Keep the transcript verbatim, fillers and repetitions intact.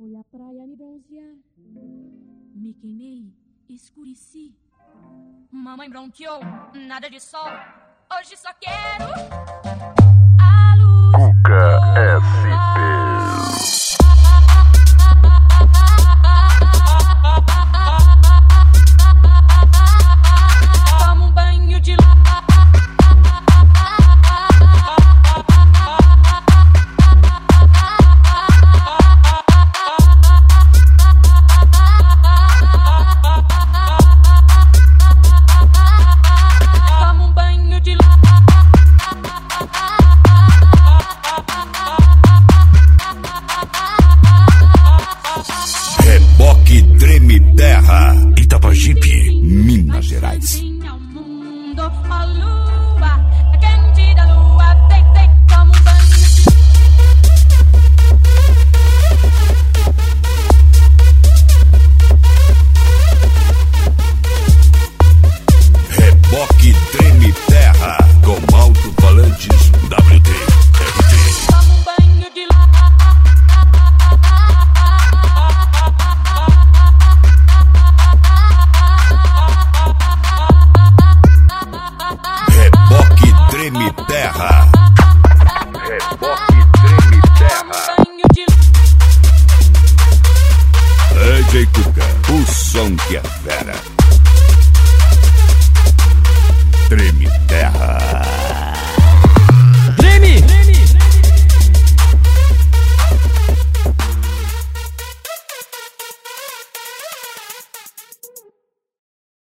Fui à praia me bronzear, me queimei, escureci. Mamãe bronqueou, nada de sol. Hoje só quero a luz. Cuca S P. Toma um banho de Toma um banho de Reboque Treme Terra, Itapajipe, Minas Gerais. ao mundo, a lua, a quente da lua, vem, vem, toma um banho de Reboque Treme Terra, com alto-falantes W T R T. Toma um banho de Reboque Treme Terra. Reboque Treme Terra. banho de D J Cuca, o som que é